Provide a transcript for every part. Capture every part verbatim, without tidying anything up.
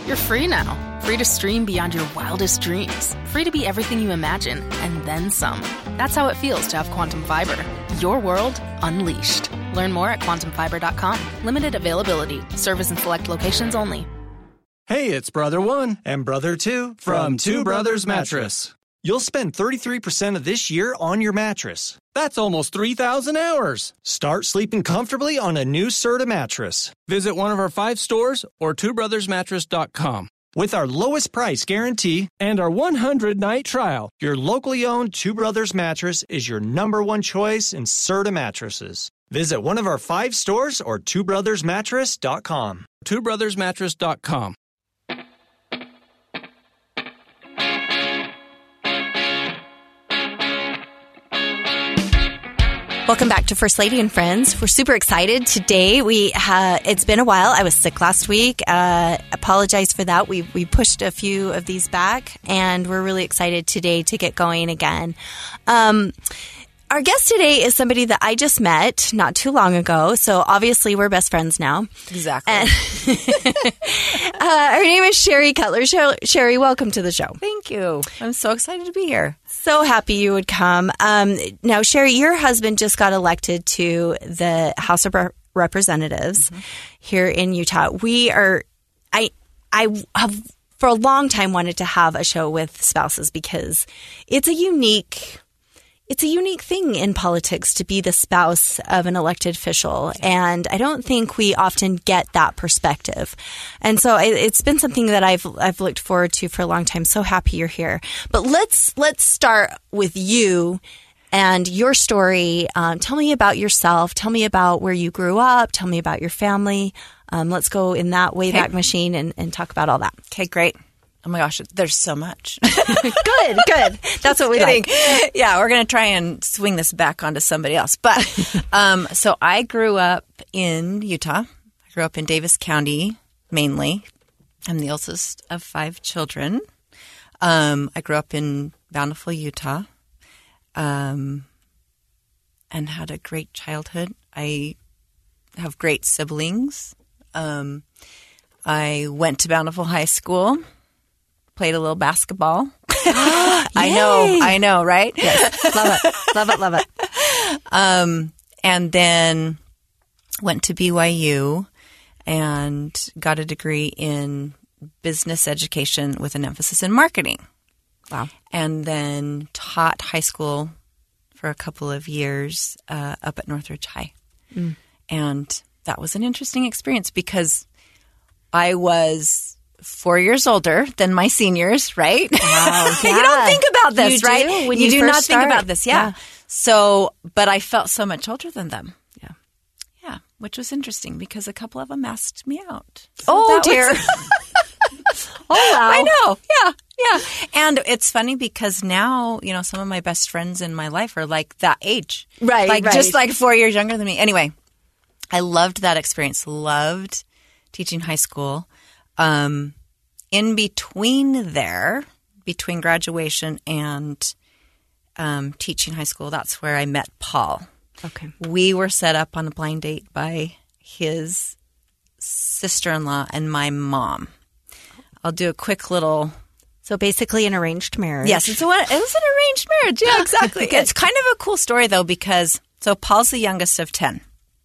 You're free now. Free to stream beyond your wildest dreams. Free to be everything you imagine, and then some. That's how it feels to have Quantum Fiber. Your world unleashed. Learn more at quantum fiber dot com. Limited availability. Service in select locations only. Hey, it's Brother One and Brother Two from Two Brothers Mattress. You'll spend thirty-three percent of this year on your mattress. That's almost three thousand hours. Start sleeping comfortably on a new Serta mattress. Visit one of our five stores or two brothers mattress dot com. With our lowest price guarantee and our one hundred night trial, your locally owned Two Brothers mattress is your number one choice in Serta mattresses. Visit one of our five stores or two brothers mattress dot com. two brothers mattress dot com. Welcome back to First Lady and Friends. We're super excited today. We ha- it's been a while. I was sick last week. Uh, apologize for that. We we pushed a few of these back, and we're really excited today to get going again. Um, our guest today is somebody that I just met not too long ago. So obviously we're best friends now. Exactly. And uh, her name is Sherry Cutler. Sher- Sherry, welcome to the show. Thank you. I'm so excited to be here. So happy you would come. Um, now, Sherry, your husband just got elected to the House of Re- Representatives mm-hmm. here in Utah. We are, I, I have for a long time wanted to have a show with spouses because it's a unique, it's a unique thing in politics to be the spouse of an elected official. And I don't think we often get that perspective. And so it, it's been something that I've I've looked forward to for a long time. So happy you're here. But let's let's start with you and your story. Um, tell me about yourself. Tell me about where you grew up. Tell me about your family. Um, let's go in that Wayback Machine and, and talk about all that. Okay, great. Oh my gosh, there's so much. Good, good. That's what we like. Yeah, we're going to try and swing this back onto somebody else. But um, so I grew up in Utah. I grew up in Davis County, mainly. I'm the oldest of five children. Um, I grew up in Bountiful, Utah, um, and had a great childhood. I have great siblings. Um, I went to Bountiful High School. Played a little basketball. I know, I know, right? Yes, love it, love it, love it. Um, and then went to B Y U and got a degree in business education with an emphasis in marketing. Wow. And then taught high school for a couple of years uh, up at Northridge High. Mm. And that was an interesting experience because I was four years older than my seniors, right? Wow, yeah. You don't think about this, you right? Do when you, you do first not start. think about this, yeah. yeah. So, but I felt so much older than them. Yeah. Yeah, which was interesting because a couple of them asked me out. So oh, dear. Was... oh, wow. I know. Yeah, yeah. And it's funny because now, you know, some of my best friends in my life are like that age. Right, Like right. just like four years younger than me. Anyway, I loved that experience. Loved teaching high school. Um, in between there, between graduation and um, teaching high school, that's where I met Paul. Okay. We were set up on a blind date by his sister-in-law and my mom. I'll do a quick little... So basically an arranged marriage. Yes, it's a, it was an arranged marriage. Yeah, exactly. It's kind of a cool story, though, because... So Paul's the youngest of ten.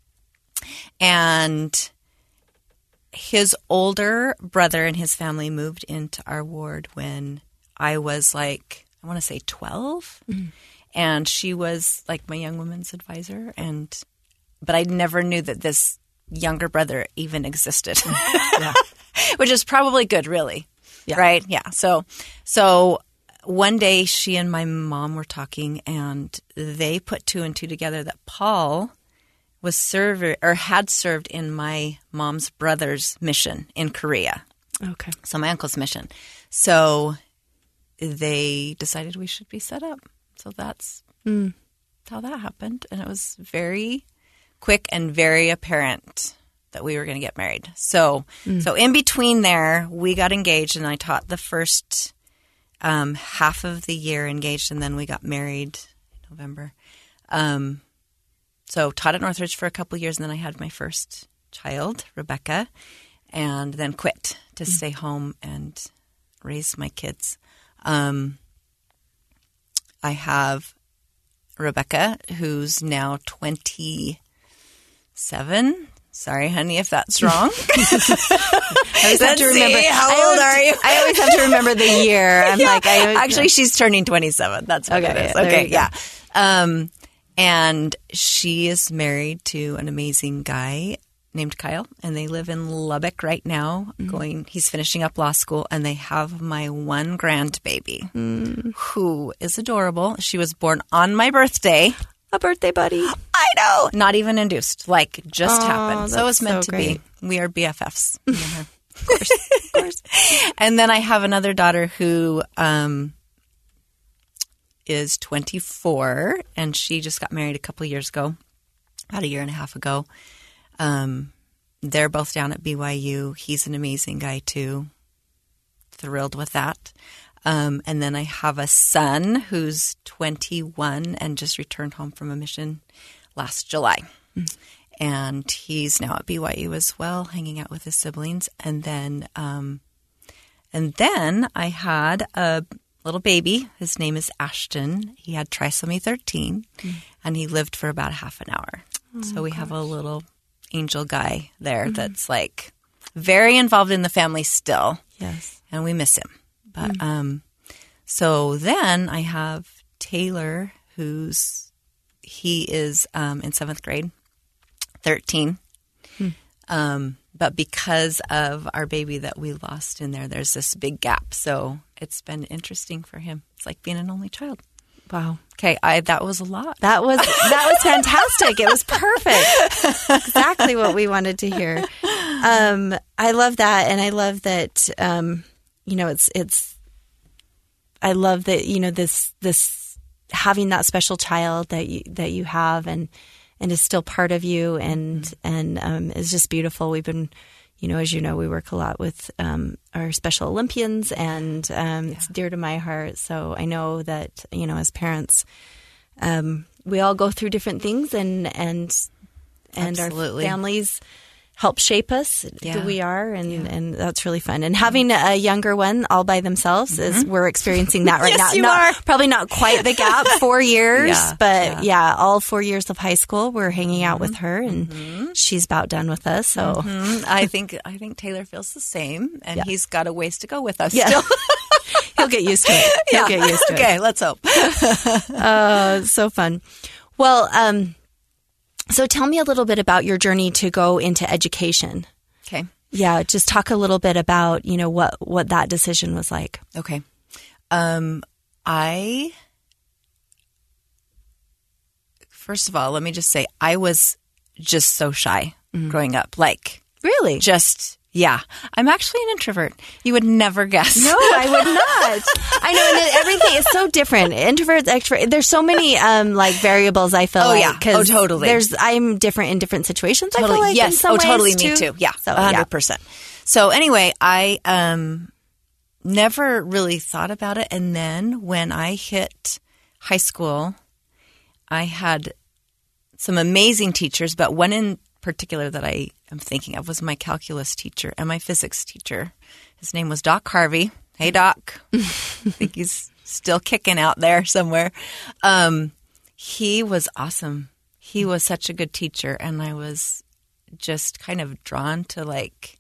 And... his older brother and his family moved into our ward when I was like, I want to say twelve. Mm-hmm. And she was like my young women's advisor. And, but I never knew that this younger brother even existed, yeah. Which is probably good, really. Yeah. Right. Yeah. So, so one day she and my mom were talking and they put two and two together that Paul was served or had served in my mom's brother's mission in Korea. Okay. So my uncle's mission. So they decided we should be set up. So that's mm. how that happened. And it was very quick and very apparent that we were going to get married. So mm. so in between there, we got engaged and I taught the first um, half of the year engaged and then we got married in November. Um So taught at Northridge for a couple of years, and then I had my first child, Rebecca. and then quit to stay home and raise my kids. Um, I have Rebecca, who's now twenty-seven. Sorry, honey, if that's wrong. I always have to remember. See, how I old always, are you? I always have to remember the year. I'm Yeah. like, I always, Actually, she's turning twenty-seven. That's what Okay, it is. there Okay, you go. yeah. Um, and she is married to an amazing guy named Kyle, and they live in Lubbock right now. Mm-hmm. Going, he's finishing up law school, and they have my one grandbaby, Mm. who is adorable. She was born on my birthday. a birthday buddy. I know. Not even induced. Like, just Oh, happened. So it was that's meant so to great. be. We are B F Fs. Of course. Of course. And then I have another daughter who um, is twenty-four, and she just got married a couple of years ago, about a year and a half ago. Um, they're both down at B Y U. He's an amazing guy, too. Thrilled with that. Um, and then I have a son who's twenty-one and just returned home from a mission last July. Mm. And he's now at B Y U as well, hanging out with his siblings. And then, um, and then I had a little baby. His name is Ashton. He had trisomy thirteen, mm. and he lived for about half an hour. Oh, so we gosh. have a little angel guy there mm-hmm. that's like very involved in the family still. Yes. And we miss him. But mm. um, so then I have Taylor, who's he is um, in seventh grade, thirteen. Hmm. Um, but because of our baby that we lost in there, there's this big gap. So it's been interesting for him. It's like being an only child. Wow. Okay, I that was a lot. That was that was fantastic. It was perfect. Exactly what we wanted to hear. Um, I love that, and I love that. Um, you know, it's it's. I love that, you know, this this having that special child that you that you have and and is still part of you and mm-hmm. and um, is just beautiful. We've been, you know, as you know, we work a lot with um, our Special Olympians, and um, yeah. it's dear to my heart. So I know that, you know, as parents, um, we all go through different things, and and and Absolutely. Our families help shape us yeah. who we are, and, yeah. and that's really fun. And having a younger one all by themselves mm-hmm. is we're experiencing that right yes, now. You not, are. Probably not quite the gap, four years, yeah, but yeah. yeah, all four years of high school, we're hanging out mm-hmm. with her, and mm-hmm. she's about done with us. So mm-hmm. I think I think Taylor feels the same, and yeah. he's got a ways to go with us yeah. still. He'll get used to it. He'll yeah. get used to okay, it. Okay, let's hope. uh, so fun. Well, um, so tell me a little bit about your journey to go into education. Okay. Yeah, just talk a little bit about, you know, what, what that decision was like. Okay. Um, I, first of all, let me just say, I was just so shy mm-hmm. growing up. Like, really? Just, yeah. I'm actually an introvert. You would never guess. No, I would not. I know, and everything is so different. Introverts, extroverts. There's so many um, like variables. I feel oh, like. yeah. Oh, totally. There's I'm different in different situations. Totally. I feel like yes. in some oh, totally. ways, Me too. too. Yeah. So one hundred percent. Yeah. So anyway, I um, never really thought about it, and then when I hit high school, I had some amazing teachers, but one in particular that I am thinking of was my calculus teacher and my physics teacher. His name was Doc Harvey. Hey, Doc. I think he's still kicking out there somewhere. Um, he was awesome. He was such a good teacher, and I was just kind of drawn to, like,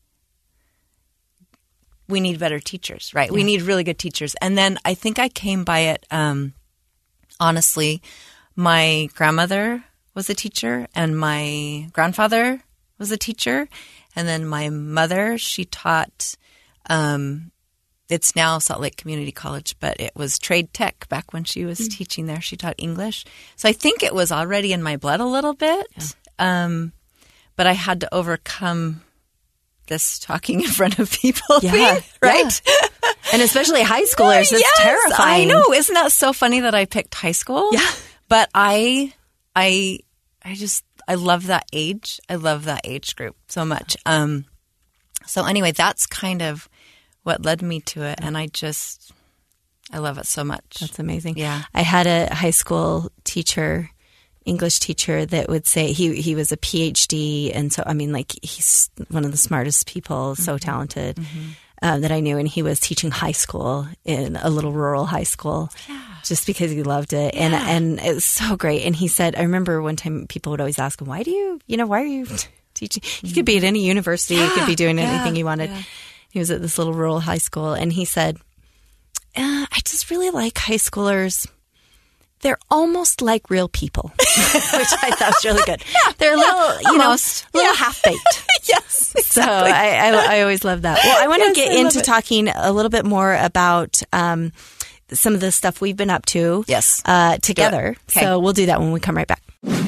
we need better teachers, right? Yeah. We need really good teachers. And then I think I came by it, um, honestly, my grandmother was a teacher, and my grandfather was a teacher. And then my mother, she taught, um, it's now Salt Lake Community College, but it was Trade Tech back when she was mm. teaching there. She taught English. So I think it was already in my blood a little bit. Yeah. Um, but I had to overcome this talking in front of people yeah, thing, right? Yeah. And especially high schoolers, it's yes, terrifying. I know. Isn't that so funny that I picked high school? Yeah. But I, I, I just, I love that age. I love that age group so much. Um, so anyway, that's kind of what led me to it. And I just, I love it so much. That's amazing. Yeah. I had a high school teacher English teacher that would say he he was a P H D, and so I mean, like he's one of the smartest people, so mm-hmm. talented mm-hmm. Um, that I knew, and he was teaching high school in a little rural high school, yeah. just because he loved it, yeah. and and it was so great. And he said, I remember one time people would always ask him, "Why do you, you know, why are you teaching? You could be at any university, yeah. you could be doing yeah. anything you wanted." Yeah. He was at this little rural high school, and he said, uh, "I just really like high schoolers. They're almost like real people," which I thought was really good. Yeah, They're a little, you almost. know, little yeah. half-baked. Yes, exactly. So I, I, I always love that. Well, I want to yes, get into it. talking a little bit more about um, some of the stuff we've been up to yes. uh, together. Okay. So we'll do that when we come right back.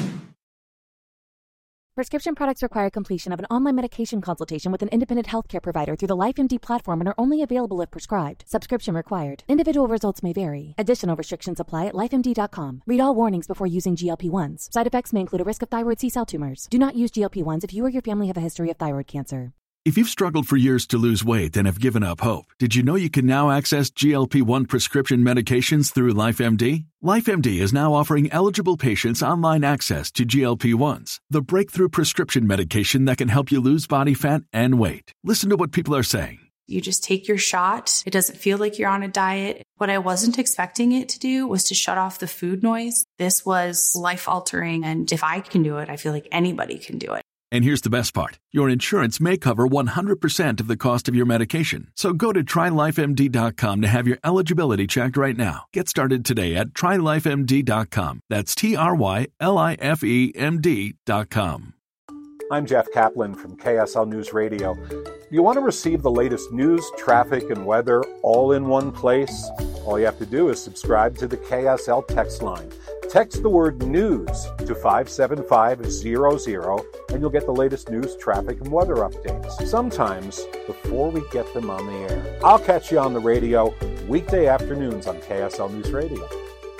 Prescription products require completion of an online medication consultation with an independent healthcare provider through the LifeMD platform and are only available if prescribed. Subscription required. Individual results may vary. Additional restrictions apply at life M D dot com. Read all warnings before using G L P ones. Side effects may include a risk of thyroid C-cell tumors. Do not use G L P ones if you or your family have a history of thyroid cancer. If you've struggled for years to lose weight and have given up hope, did you know you can now access G L P one prescription medications through LifeMD? LifeMD is now offering eligible patients online access to G L P ones, the breakthrough prescription medication that can help you lose body fat and weight. Listen to what people are saying. You just take your shot. It doesn't feel like you're on a diet. What I wasn't expecting it to do was to shut off the food noise. This was life-altering, and if I can do it, I feel like anybody can do it. And here's the best part. Your insurance may cover one hundred percent of the cost of your medication. So go to try life M D dot com to have your eligibility checked right now. Get started today at try life M D dot com. That's T R Y L I F E M D dot com. I'm Jeff Kaplan from K S L News Radio. You want to receive the latest news, traffic, and weather all in one place? All you have to do is subscribe to the K S L text line. Text the word news to five seven five zero zero and you'll get the latest news, traffic, and weather updates, sometimes before we get them on the air. I'll catch you on the radio weekday afternoons on K S L News Radio.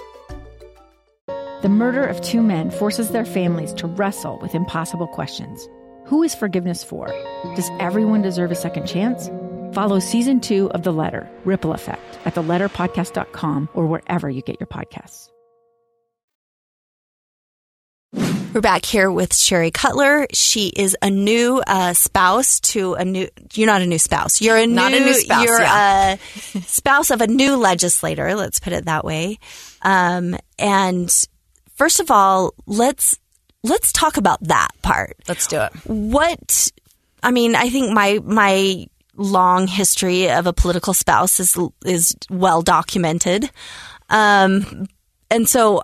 The murder of two men forces their families to wrestle with impossible questions. Who is forgiveness for? Does everyone deserve a second chance? Follow season two of The Letter, Ripple Effect, at the letter podcast dot com or wherever you get your podcasts. We're back here with Sherry Cutler. She is a new uh, spouse to a new. You're not a new spouse. You're a not new, a new spouse. You're yeah. a spouse of a new legislator. Let's put it that way. Um, and first of all, let's let's talk about that part. Let's do it. What I mean, I think my my long history of a political spouse is is well documented, um, and so.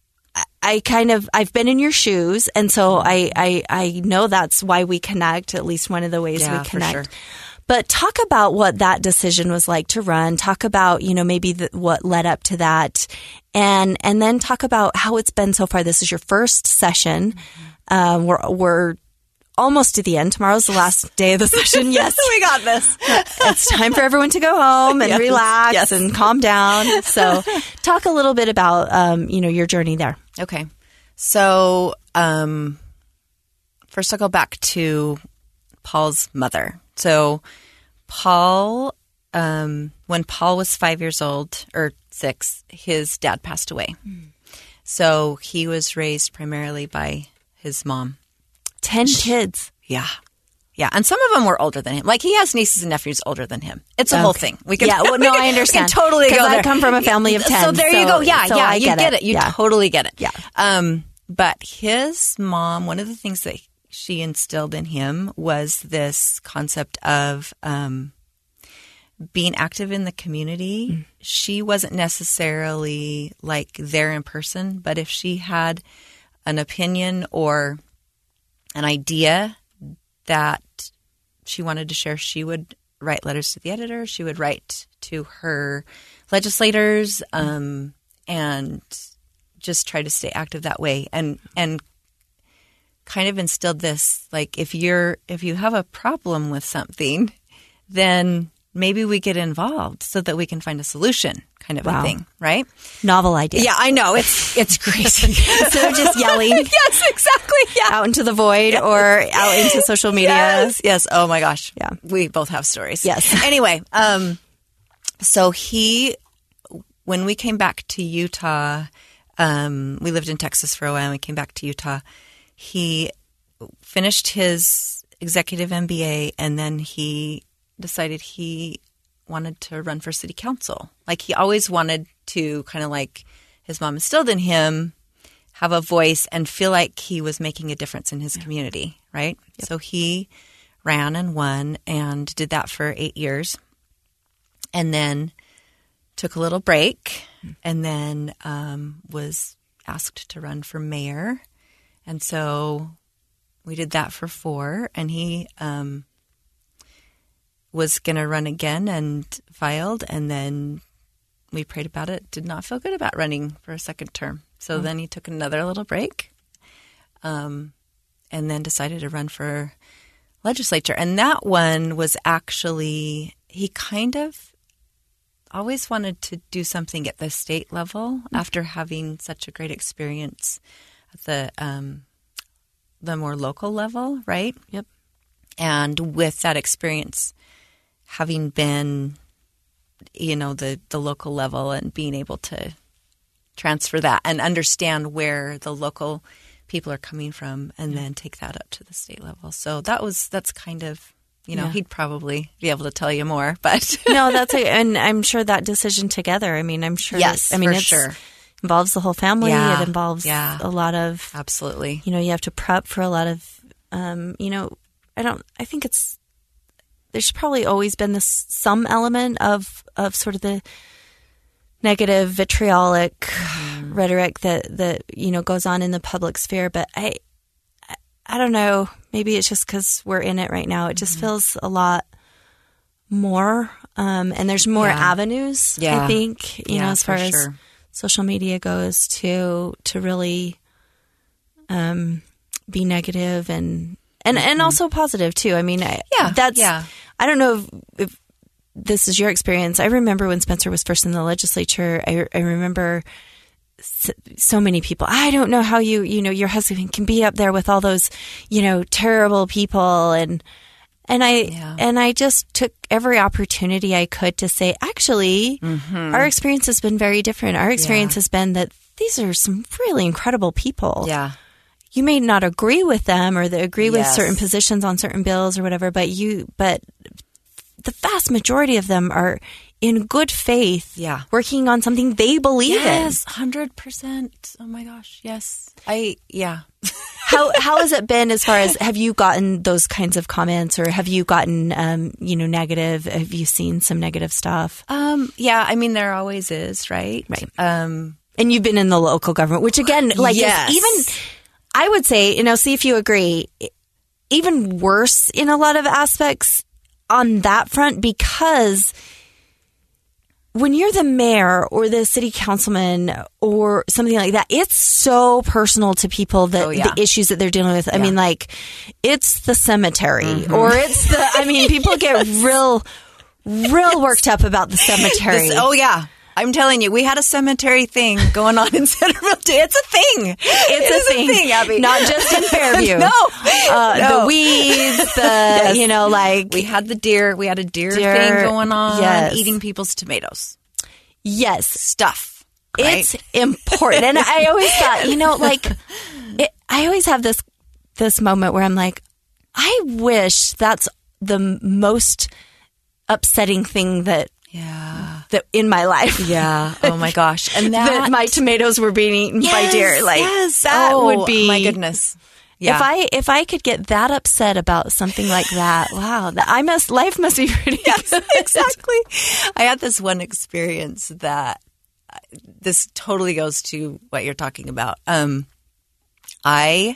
I kind of, I've been in your shoes, and so I, I, I know that's why we connect, at least one of the ways yeah, we connect. For sure. But talk about what that decision was like to run. Talk about, you know, maybe the, what led up to that, and and then talk about how it's been so far. This is your first session. Mm-hmm. Um, we're we're almost to the end. Tomorrow's the last day of the session. Yes, we got this. It's time for everyone to go home and yes. relax yes. and calm down. So, talk a little bit about, um, you know, your journey there. Okay. So, um, first I'll go back to Paul's mother. So, Paul, um, when Paul was five years old or six, his dad passed away. Mm. So, he was raised primarily by his mom. Ten kids. Yeah. Yeah. And some of them were older than him. Like, he has nieces and nephews older than him. It's a okay. whole thing. We can, yeah. Well, no, I understand. We can totally go there. I come from a family of ten. So there so, you go. Yeah. so yeah. I You get, get it. it. You yeah. totally get it. Yeah. Um, but his mom, one of the things that she instilled in him was this concept of um, being active in the community. Mm. She wasn't necessarily like there in person, but if she had an opinion or an idea that she wanted to share, she would write letters to the editor. She would write to her legislators um, and just try to stay active that way. And and kind of instilled this, like, if you're if you have a problem with something, then maybe we get involved so that we can find a solution, kind of wow. a thing, right? Novel idea. Yeah, I know. It's it's crazy. Instead of just yelling yes, exactly. Yeah. out into the void yes. or out into social media. Yes, yes. Oh, my gosh. Yeah. We both have stories. Yes. Anyway, um, so he, when we came back to Utah, um, we lived in Texas for a while and we came back to Utah. He finished his executive M B A and then he decided he wanted to run for city council. Like he always wanted to kind of like his mom instilled in him, have a voice and feel like he was making a difference in his yeah. community, right? Yep. So he ran and won and did that for eight years and then took a little break and then um, was asked to run for mayor. And so we did that for four and he um, was going to run again and filed and then we prayed about it, did not feel good about running for a second term. So mm-hmm. then he took another little break um, and then decided to run for legislature. And that one was actually, he kind of always wanted to do something at the state level mm-hmm. after having such a great experience at the um, the more local level, right? Yep. And with that experience, having been, you know, the, the local level and being able to transfer that and understand where the local people are coming from and then take that up to the state level. So that was, that's kind of, you know, yeah. he'd probably be able to tell you more, but. No, that's, a, and I'm sure that decision together, I mean, I'm sure. Yes, I mean, for it's, sure. involves the whole family. Yeah. It involves yeah. a lot of. Absolutely. You know, you have to prep for a lot of, um, you know, I don't, I think it's, there's probably always been this some element of, of sort of the negative vitriolic mm. rhetoric that, that, you know, goes on in the public sphere. But I, I don't know, maybe it's just because we're in it right now. It just mm. feels a lot more, um, and there's more yeah. avenues, yeah. I think, you yeah, know, as far as sure. social media goes to, to really, um, be negative and, and, mm-hmm. and also positive too. I mean, I, yeah, that's, yeah. I don't know if, if this is your experience. I remember when Spencer was first in the legislature, I, I remember so, so many people, I don't know how you, you know, your husband can be up there with all those, you know, terrible people. And, and I, yeah. and I just took every opportunity I could to say, actually, mm-hmm. our experience has been very different. Our experience yeah. has been that these are some really incredible people. Yeah. You may not agree with them or they agree with yes. certain positions on certain bills or whatever, but you, but the vast majority of them are in good faith, yeah. working on something they believe yes, in. Yes, one hundred percent. Oh my gosh, yes. I, yeah. how how has it been as far as, have you gotten those kinds of comments or have you gotten, um, you know, negative, have you seen some negative stuff? Um, yeah, I mean, there always is, right? Right. Um, and you've been in the local government, which again, like yes. is even, I would say, you know, see if you agree, even worse in a lot of aspects on that front, because when you're the mayor or the city councilman or something like that, it's so personal to people that oh, yeah. the issues that they're dealing with. I yeah. mean, like it's the cemetery mm-hmm. or it's the, I mean, people get real, real worked up about the cemetery. This, oh yeah. I'm telling you, we had a cemetery thing going on in Centerville too. It's a thing. It's it a thing. thing, Abby. Not just in Fairview. no. Uh, no. The weeds, the, yes. you know, like. We had the deer. We had a deer, deer thing going on. yes. Eating people's tomatoes. Yes. Stuff. Right? It's important. And I always thought, you know, like, it, I always have this, this moment where I'm like, I wish that's the most upsetting thing that, yeah, that in my life. Yeah. Oh my gosh. And that, that my tomatoes were being eaten yes, by deer. Like yes. that oh, would be my goodness. Yeah. If I if I could get that upset about something like that, wow, that I must life must be pretty yes, good. Exactly. I had this one experience that this totally goes to what you're talking about. Um, I.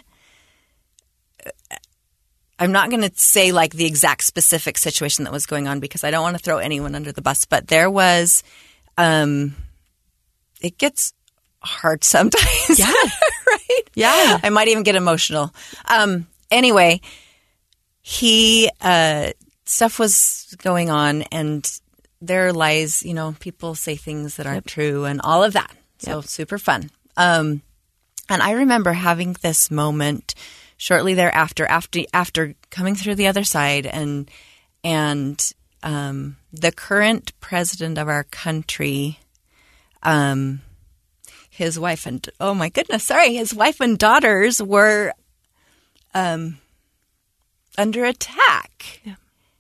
I'm not going to say like the exact specific situation that was going on because I don't want to throw anyone under the bus, but there was, um, it gets hard sometimes. Yeah. Right? Yeah. I might even get emotional. Um, anyway, he, uh, stuff was going on and there lies, you know, people say things that aren't yep. true and all of that. So yep. super fun. Um, and I remember having this moment shortly thereafter, after after coming through the other side, and and um, the current president of our country, um, his wife and, oh my goodness, sorry, his wife and daughters were um, under attack. Yeah.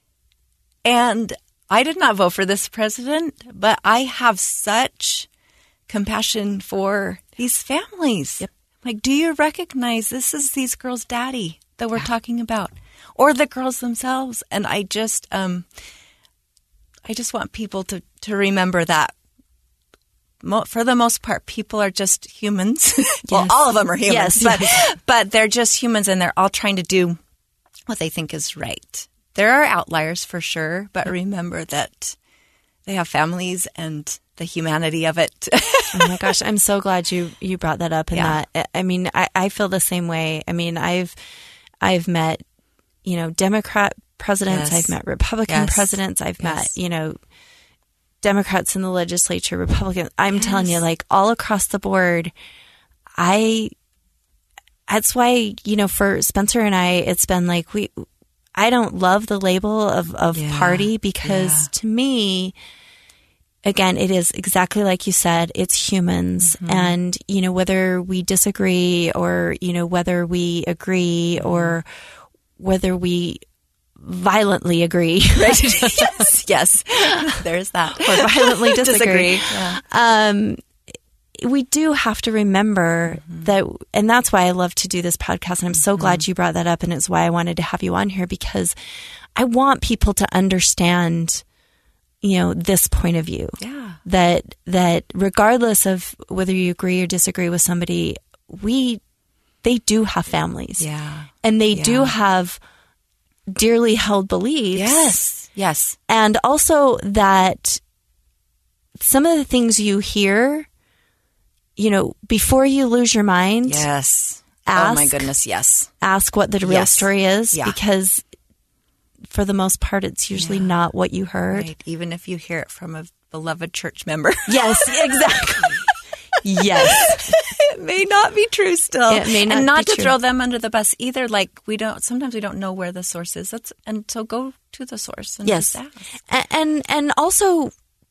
And I did not vote for this president, but I have such compassion for these families. Yep. Like, do you recognize this is these girls' daddy that we're yeah. talking about, or the girls themselves? And I just, um, I just want people to, to remember that. Mo- for the most part, people are just humans. Yes. Well, all of them are humans, yes, but yes. but they're just humans, and they're all trying to do what they think is right. There are outliers for sure, but remember that they have families and the humanity of it. Oh my gosh, I'm so glad you, you brought that up. And yeah. that, I mean, I, I feel the same way. I mean, I've I've met, you know, Democrat presidents. Yes. I've met Republican yes. presidents. I've yes. met, you know, Democrats in the legislature, Republicans. I'm yes. telling you, like all across the board, I. That's why, you know, for Spencer and I, it's been like we. I don't love the label of, of yeah. party because yeah. to me, again, it is exactly like you said, it's humans. Mm-hmm. And, you know, whether we disagree or, you know, whether we agree or whether we violently agree, right? yes, yes. There's that. Or violently disagree. disagree. Yeah. Um, we do have to remember mm-hmm. that, and that's why I love to do this podcast. And I'm so mm-hmm. glad you brought that up. And it's why I wanted to have you on here, because I want people to understand, you know, this point of view. Yeah. That, that regardless of whether you agree or disagree with somebody, we, they do have families. Yeah. And they yeah. do have dearly held beliefs. Yes. Yes. And also that some of the things you hear, you know, before you lose your mind. Yes. Ask, oh my goodness, yes. Ask what the real yes. story is yeah. because for the most part, it's usually yeah. not what you heard. Right. Even if you hear it from a beloved church member. Yes, exactly. Yes. It may not be true still. It may not and not be to true. throw them under the bus either. Like we don't, sometimes we don't know where the source is. That's, and so go to the source and yes. just ask. And, and, and also,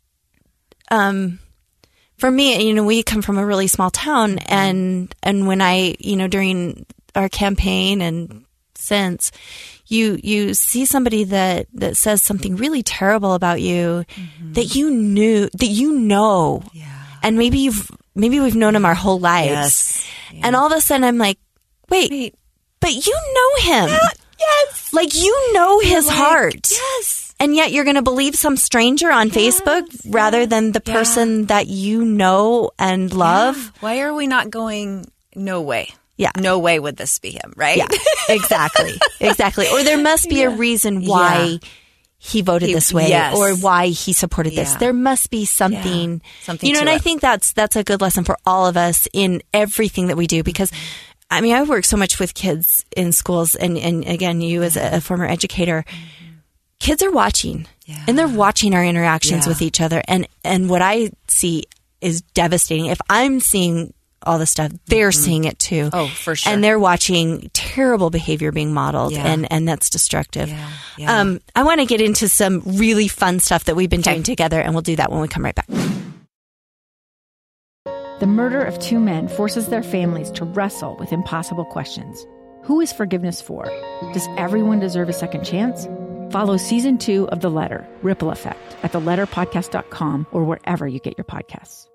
um, for me, you know, we come from a really small town, and and when I, you know, during our campaign and since, you you see somebody that, that says something really terrible about you mm-hmm. that you knew that you know, yeah. and maybe you've maybe we've known him our whole lives, yes. yeah. and all of a sudden I'm like, wait, wait. but you know him, yeah. yes, like you know You're his like, heart, yes. And yet you're going to believe some stranger on yes, Facebook rather yes, than the person yeah. that you know and love. Yeah. Why are we not going, no way? Yeah. No way would this be him, right? Yeah, exactly. Exactly. Or there must be yeah. a reason why yeah. he voted he, this way yes. or why he supported this. Yeah. There must be something. Yeah. Something you know, to and it. I think that's that's a good lesson for all of us in everything that we do because I mean, I work so much with kids in schools and, and again, you as a, a former educator, mm-hmm. kids are watching yeah. and they're watching our interactions yeah. with each other. And, and what I see is devastating. If I'm seeing all this stuff, they're mm-hmm. seeing it too. Oh, for sure. And they're watching terrible behavior being modeled yeah. and, and that's destructive. Yeah. Yeah. Um, I want to get into some really fun stuff that we've been okay. doing together and we'll do that when we come right back. The murder of two men forces their families to wrestle with impossible questions. Who is forgiveness for? Does everyone deserve a second chance? Follow season two of The Letter, Ripple Effect, at the letter podcast dot com or wherever you get your podcasts.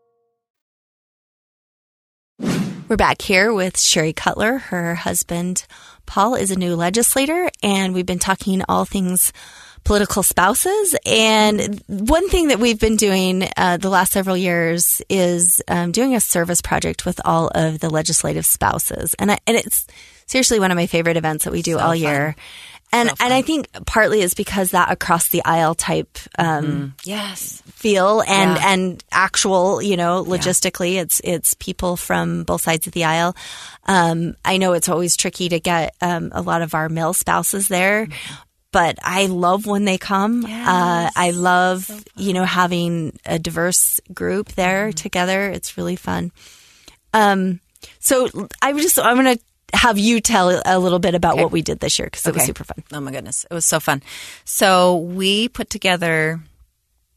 We're back here with Sherry Cutler. Her husband, Paul, is a new legislator, and we've been talking all things political spouses. And one thing that we've been doing uh, the last several years is um, doing a service project with all of the legislative spouses. And, I, and it's seriously one of my favorite events that we do so all fun. year. And so and I think partly is because that across the aisle type um, mm. yes feel and yeah. and actual, you know, logistically, yeah. it's it's people from both sides of the aisle. Um, I know it's always tricky to get um, a lot of our male spouses there, mm-hmm. but I love when they come. Yes. Uh, I love so you know having a diverse group there mm-hmm. together. It's really fun. Um, so I just I'm gonna. have you tell a little bit about okay. what we did this year because it okay. was super fun. Oh my goodness. It was so fun. So we put together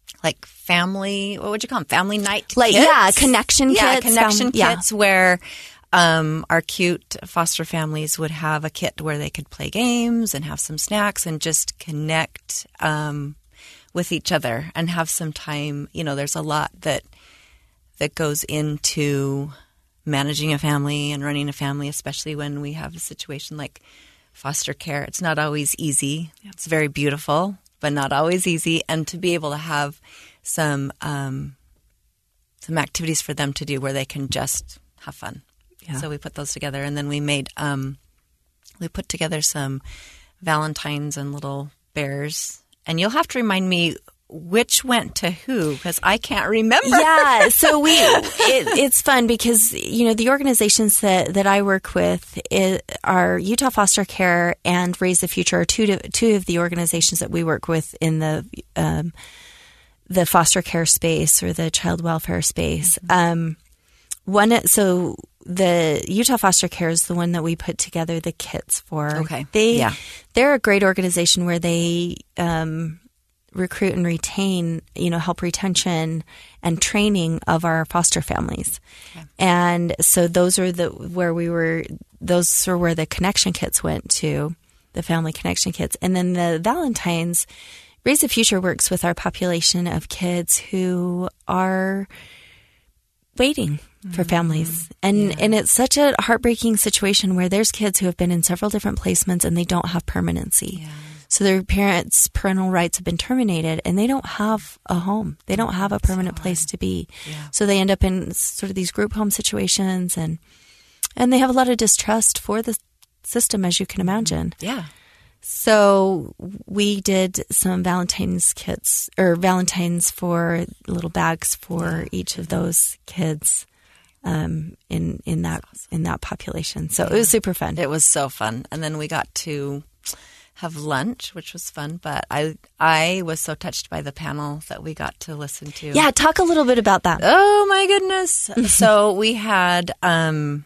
like family, what would you call them? Family night Like, kits? yeah, connection yeah, kits. connection fam- kits where um, our cute foster families would have a kit where they could play games and have some snacks and just connect um, with each other and have some time. You know, there's a lot that that goes into managing a family and running a family, especially when we have a situation like foster care. It's not always easy. It's very beautiful, but not always easy. And to be able to have some um, some activities for them to do where they can just have fun. Yeah. So we put those together, and then we made um, we put together some Valentines and little bears. And you'll have to remind me which went to who, because I can't remember. Yeah, so we it, it's fun because, you know, the organizations that, that I work with is, are Utah Foster Care and Raise the Future are two to, two of the organizations that we work with in the um, the foster care space or the child welfare space. Mm-hmm. Um, one so the Utah Foster Care is the one that we put together the kits for. Okay, they yeah. they're a great organization where they um, recruit and retain, you know, help retention and training of our foster families. Okay. And so those are the, where we were, those are where the connection kits went to, the family connection kits. And then the Valentines, Raise the Future works with our population of kids who are waiting for families. And yeah. and it's such a heartbreaking situation where there's kids who have been in several different placements and they don't have permanency. Yeah. So their parents' parental rights have been terminated and they don't have a home. They don't have a permanent place to be. Yeah. So they end up in sort of these group home situations, and and they have a lot of distrust for the system, as you can imagine. Yeah. So we did some Valentine's kits or Valentines for little bags for yeah. each of those kids um, in in that awesome. in that population. So yeah. it was super fun. It was so fun, and then we got to have lunch, which was fun. But I I was so touched by the panel that we got to listen to. Yeah, talk a little bit about that. Oh my goodness! So we had um,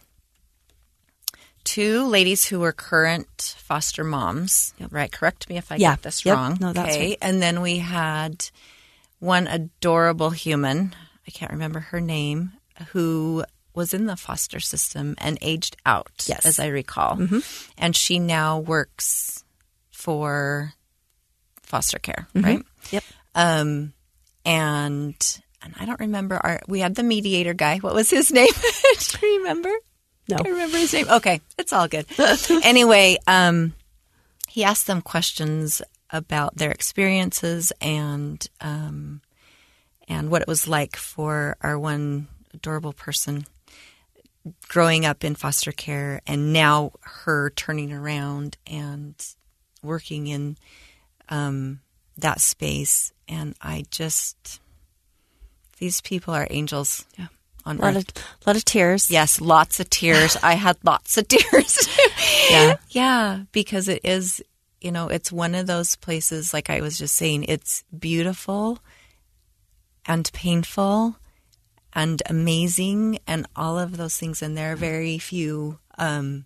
two ladies who were current foster moms. Yep. Right? Correct me if I yeah. get this yep. wrong. No, that's okay. right. And then we had one adorable human. I can't remember her name, who was in the foster system and aged out, yes. as I recall. Mm-hmm. And she now works for foster care, mm-hmm. right? Yep. Um, and and I don't remember our. We had the mediator guy. What was his name? Do you remember? No, I remember his name. Okay, it's all good. Anyway, um, he asked them questions about their experiences and um, and what it was like for our one adorable person growing up in foster care, and now her turning around and working in um, that space. And I just, these people are angels yeah. on a lot earth. Of, a lot of tears. Yes, lots of tears. I had lots of tears. yeah. Yeah, because it is, you know, it's one of those places, like I was just saying, it's beautiful and painful and amazing and all of those things. And there are very few um,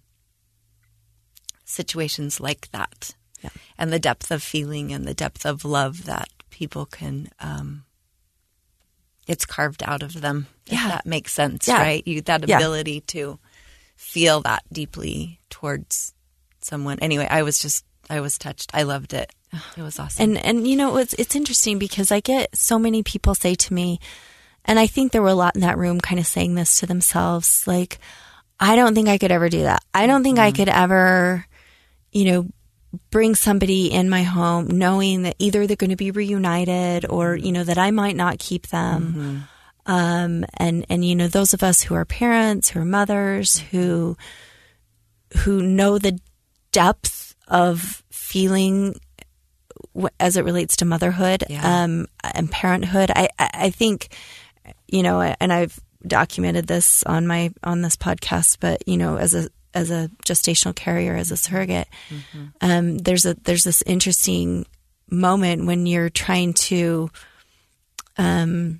situations like that. Yeah. And the depth of feeling and the depth of love that people can, um, it's carved out of them. Yeah. If that makes sense, yeah. right? You, that yeah. ability to feel that deeply towards someone. Anyway, I was just, I was touched. I loved it. It was awesome. And, and you know, it's, it's interesting because I get so many people say to me, and I think there were a lot in that room kind of saying this to themselves, like, I don't think I could ever do that. I don't think mm-hmm. I could ever, you know, bring somebody in my home knowing that either they're going to be reunited or, you know, that I might not keep them. Mm-hmm. Um, and, and, you know, those of us who are parents, who are mothers, who, who know the depth of feeling w- as it relates to motherhood, yeah. um, and parenthood, I, I, I think, you know, and I've documented this on my, on this podcast, but, you know, as a, as a gestational carrier, as a surrogate, mm-hmm. um, there's a there's this interesting moment when you're trying to um,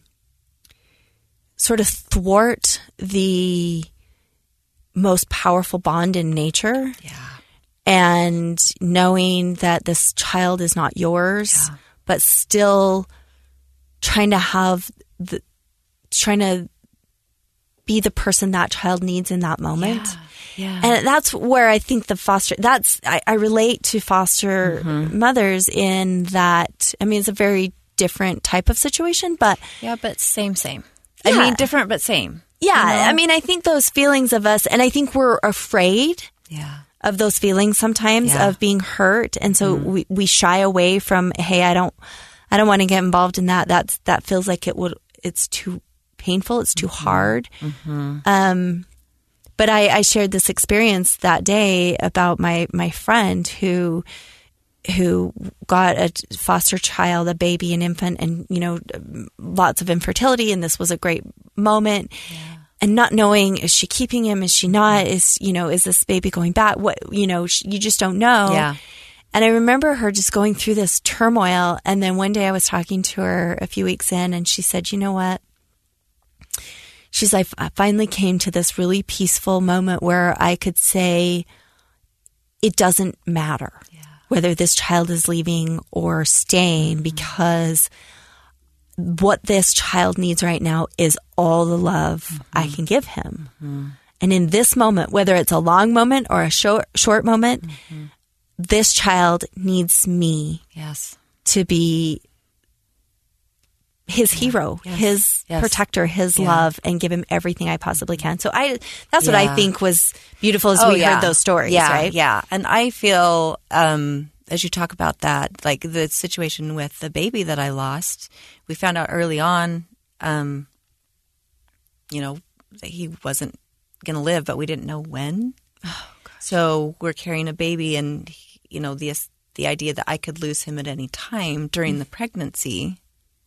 sort of thwart the most powerful bond in nature, yeah. and knowing that this child is not yours, yeah. but still trying to have the, trying to be the person that child needs in that moment. Yeah. And that's where I think the foster, that's, I, I relate to foster mm-hmm. mothers in that, I mean, it's a very different type of situation, but. Yeah, but same, same. Yeah. I mean, different, but same. Yeah. You know? I mean, I think those feelings of us, and I think we're afraid yeah. of those feelings sometimes yeah. of being hurt. And so mm-hmm. we, we shy away from, hey, I don't, I don't want to get involved in that. That's, that feels like it would, it's too painful. It's too mm-hmm. hard. Mm-hmm. Um, But I, I shared this experience that day about my, my friend who who got a foster child, a baby, an infant, and, you know, lots of infertility. And this was a great moment. Yeah. And not knowing, is she keeping him? Is she not? Is, you know, is this baby going back? What, you know, you just don't know. Yeah. And I remember her just going through this turmoil. And then one day I was talking to her a few weeks in, and she said, you know what? She's like, I finally came to this really peaceful moment where I could say, it doesn't matter yeah. whether this child is leaving or staying, mm-hmm. because what this child needs right now is all the love mm-hmm. I can give him. Mm-hmm. And in this moment, whether it's a long moment or a short, short moment, mm-hmm. this child needs me yes. to be his yeah. hero, yes. his yes. protector, his yeah. love, and give him everything I possibly can. So I, that's yeah. what I think was beautiful as oh, we yeah. heard those stories, yeah, right? Yeah. And I feel, um, as you talk about that, like the situation with the baby that I lost, we found out early on, um, you know, that he wasn't going to live, but we didn't know when. Oh, gosh. So we're carrying a baby, and, you know, the, the idea that I could lose him at any time during mm-hmm. the pregnancy.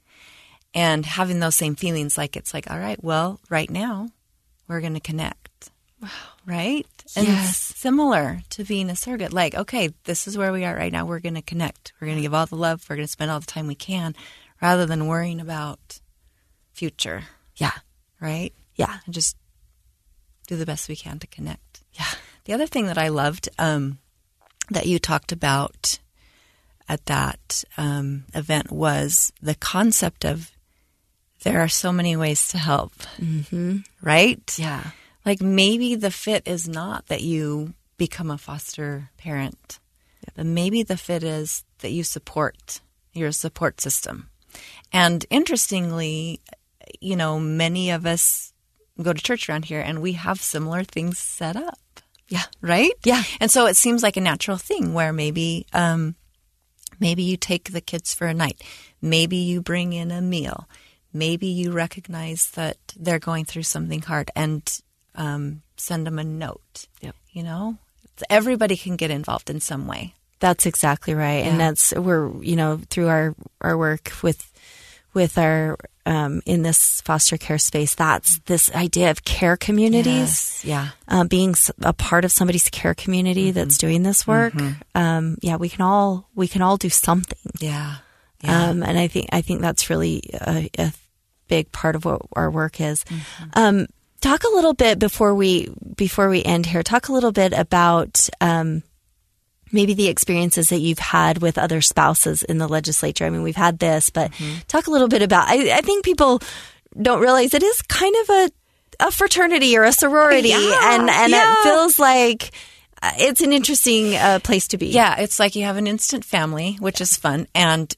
And having those same feelings, like it's like, all right, well, right now we're going to connect. Wow. Right? And yes. similar to being a surrogate, like, okay, this is where we are right now. We're going to connect. We're going to give all the love. We're going to spend all the time we can, rather than worrying about future. Yeah. Right? Yeah. And just do the best we can to connect. Yeah. The other thing that I loved um, that you talked about at that um, event was the concept of there are so many ways to help, mm-hmm. right? Yeah. Like maybe the fit is not that you become a foster parent, yeah. but maybe the fit is that you support your support system. And interestingly, you know, many of us go to church around here and we have similar things set up. Yeah. Right? Yeah. And so it seems like a natural thing where maybe, um, maybe you take the kids for a night. Maybe you bring in a meal. Maybe you recognize that they're going through something hard and um, send them a note. Yep. You know, everybody can get involved in some way. That's exactly right, yeah. and that's we're you know through our, our work with with our um, in this foster care space. That's this idea of care communities. Yes. Yeah, um, being a part of somebody's care community mm-hmm. that's doing this work. Mm-hmm. Um, yeah, we can all we can all do something. Yeah. Yeah. Um, and I think I think that's really a, a big part of what our work is. Mm-hmm. Um, talk a little bit before we before we end here. Talk a little bit about um, maybe the experiences that you've had with other spouses in the legislature. I mean, we've had this, but mm-hmm. talk a little bit about. I, I think people don't realize it is kind of a a fraternity or a sorority, yeah, and and yeah. it feels like. It's an interesting uh, place to be. Yeah, it's like you have an instant family, which is fun. And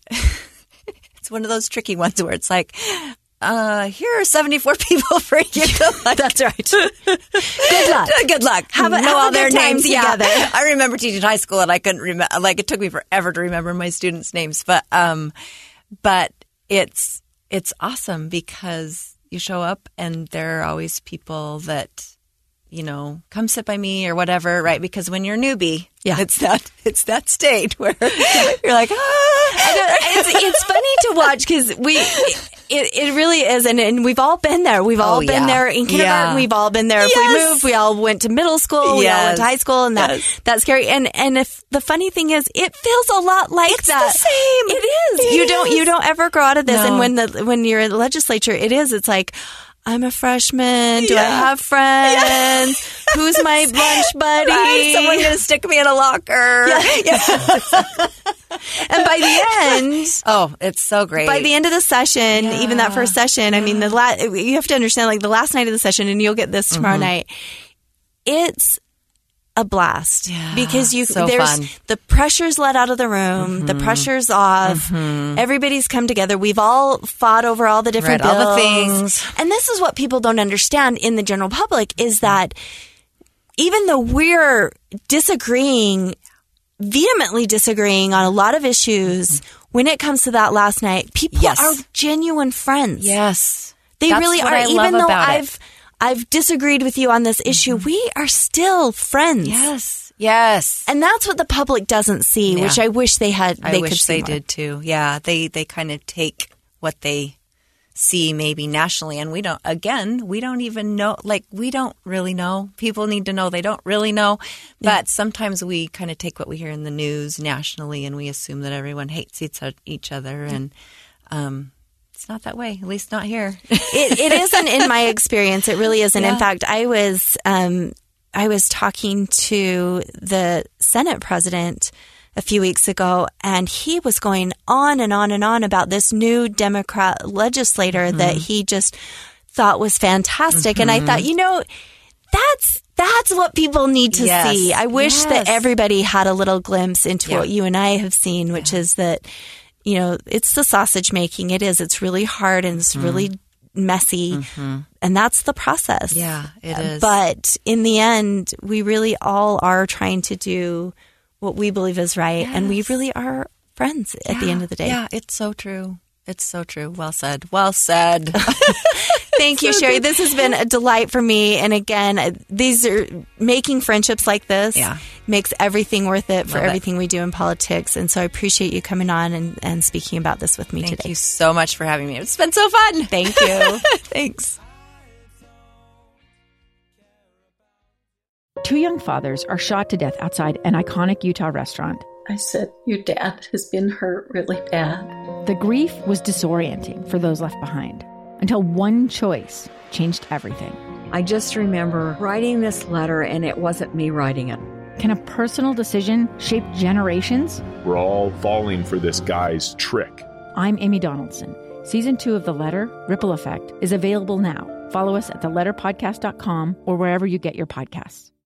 it's one of those tricky ones where it's like, uh, here are seventy-four people for you. That's right. Good luck. Good luck. Have, a, know have all a their good time names together. Yeah. I remember teaching high school and I couldn't remember, like it took me forever to remember my students' names. But, um, but it's, it's awesome because you show up and there are always people that, you know, come sit by me or whatever, right? Because when you're a newbie, yeah. it's that it's that state where you're like, ah. it's, it's funny to watch because we, it, it really is, and, and we've all been there. We've all oh, been yeah. there in kindergarten. Yeah. We've all been there. If yes. we moved, we all went to middle school. Yes. We all went to high school, and that yes. that's scary. And and if the funny thing is, it feels a lot like it's that. The same. It is. It you is. don't you don't ever grow out of this. No. And when the when you're in the legislature, it is. It's like. I'm a freshman. Do Yeah. I have friends? Yeah. Who's my lunch buddy? Right? Someone going to stick me in a locker. Yeah. Yeah. And by the end, oh, it's so great. By the end of the session, yeah. even that first session, I mean, the la- you have to understand, like the last night of the session, and you'll get this tomorrow mm-hmm. night. It's a blast yeah, because you so there's fun. The pressure's let out of the room, mm-hmm. the pressure's off. Mm-hmm. Everybody's come together. We've all fought over all the different Read bills. all the things. And this is what people don't understand in the general public is that even though we're disagreeing, vehemently disagreeing on a lot of issues, when it comes to that last night, people yes. are genuine friends. Yes. They That's really what are. I Even love though about I've it. I've disagreed with you on this issue, mm-hmm. we are still friends. Yes. Yes. And that's what the public doesn't see, yeah. which I wish they had. I they wish could see they more. did too. Yeah. They, they kind of take what they see maybe nationally. And we don't, again, we don't even know, like, we don't really know. People need to know they don't really know. But yeah. sometimes we kind of take what we hear in the news nationally and we assume that everyone hates each other. And, um, it's not that way, at least not here. it, it isn't in my experience. It really isn't. Yeah. In fact, I was um, I was talking to the Senate president a few weeks ago, and he was going on and on and on about this new Democrat legislator mm-hmm. that he just thought was fantastic. Mm-hmm. And I thought, you know, that's that's what people need to yes. see. I wish yes. that everybody had a little glimpse into yeah. what you and I have seen, which yeah. is that, you know, it's the sausage making. It is. It's really hard and it's mm-hmm. really messy. Mm-hmm. And that's the process. Yeah, it is. But in the end, we really all are trying to do what we believe is right. Yes. And we really are friends at yeah. the end of the day. Yeah, it's so true. It's so true. Well said. Well said. Thank you, so Sherry. Good. This has been a delight for me. And again, these are making friendships like this yeah. makes everything worth it for Love everything it. we do in politics. And so I appreciate you coming on and, and speaking about this with me Thank today. Thank you so much for having me. It's been so fun. Thank you. Thanks. Two young fathers are shot to death outside an iconic Utah restaurant. I said, your dad has been hurt really bad. The grief was disorienting for those left behind until one choice changed everything. I just remember writing this letter, and it wasn't me writing it. Can a personal decision shape generations? We're all falling for this guy's trick. I'm Amy Donaldson. Season two of The Letter, Ripple Effect, is available now. Follow us at the letter podcast dot com or wherever you get your podcasts.